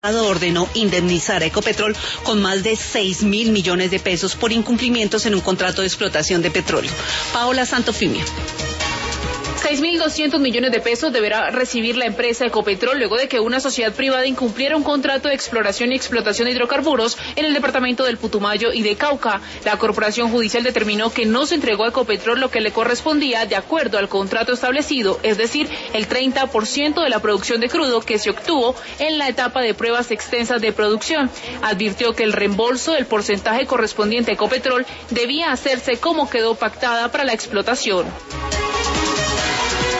ordenó indemnizar a Ecopetrol con más de 6.000 millones de pesos por incumplimientos en un contrato de explotación de petróleo. Paola Santofimia. 6.200 millones de pesos deberá recibir la empresa Ecopetrol luego de que una sociedad privada incumpliera un contrato de exploración y explotación de hidrocarburos en el departamento del Putumayo y de Cauca. La corporación judicial determinó que no se entregó a Ecopetrol lo que le correspondía de acuerdo al contrato establecido, es decir, el 30% de la producción de crudo que se obtuvo en la etapa de pruebas extensas de producción. Advirtió que el reembolso del porcentaje correspondiente a Ecopetrol debía hacerse como quedó pactada para la explotación.